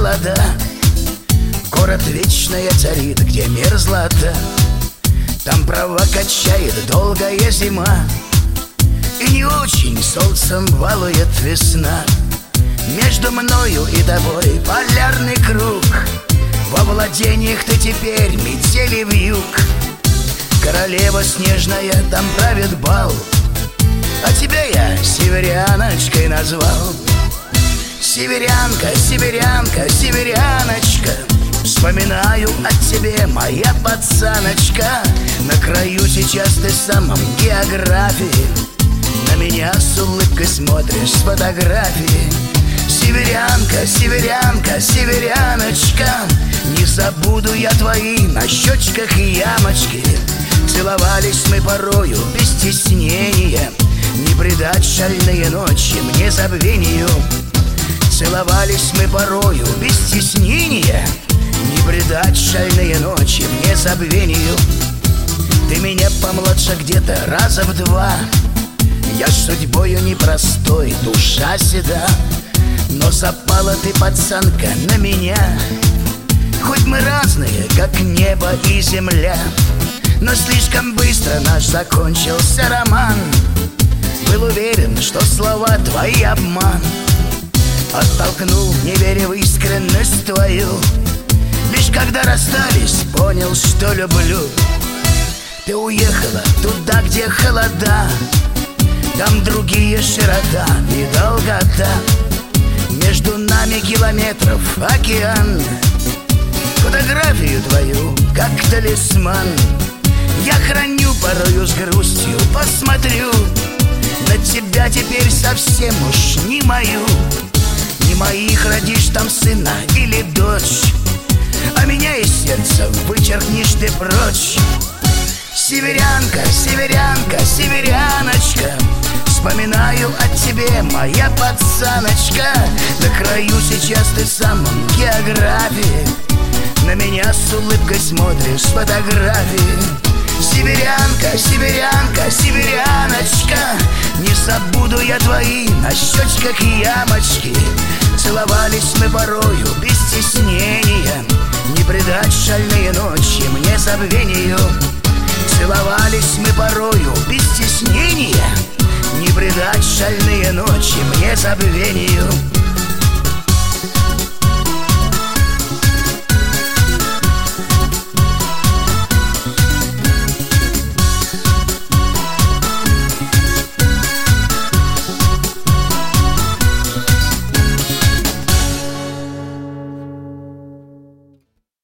холода. Город вечная царит, где мерзлота. Там права качает долгая зима, и не очень солнцем балует весна. Между мною и тобой полярный круг. Во владениях ты теперь метели вьюг. Королева снежная там правит бал, а тебя я северяночкой назвал. Северянка, северянка, северяночка, вспоминаю о тебе, моя пацаночка. На краю сейчас ты самом географии, на меня с улыбкой смотришь с фотографии. Северянка, северянка, северяночка, не забуду я твои на щечках ямочки. Целовались мы порою без стеснения, не предать шальные ночи мне забвению. Целовались мы порою без стеснения, не предать шальные ночи мне забвению. Ты меня помладше где-то раза в два, я судьбою непростой, душа седа. Но запала ты, пацанка, на меня. Хоть мы разные, как небо и земля, но слишком быстро наш закончился роман. Был уверен, что слова твои обман. Оттолкнул, не веря в искренность твою. Лишь когда расстались, понял, что люблю. Ты уехала туда, где холода, там другие широта и долгота. Между нами километров океан. Фотографию твою, как талисман, я храню порою с грустью, посмотрю. На тебя теперь совсем уж не мою. Не моих родишь там сына или дочь, а меня из сердца вычеркнешь ты прочь. Северянка, северянка, северяночка, вспоминаю о тебе, моя пацаночка. На краю сейчас ты самом географии, на меня с улыбкой смотришь с фотографии. Северянка, северянка, северяночка, не забуду я твои на щечках ямочки. Целовались мы порою без стеснения, не предать шальные ночи мне забвению. Целовались мы порою без стеснения, не предать шальные ночи мне забвению.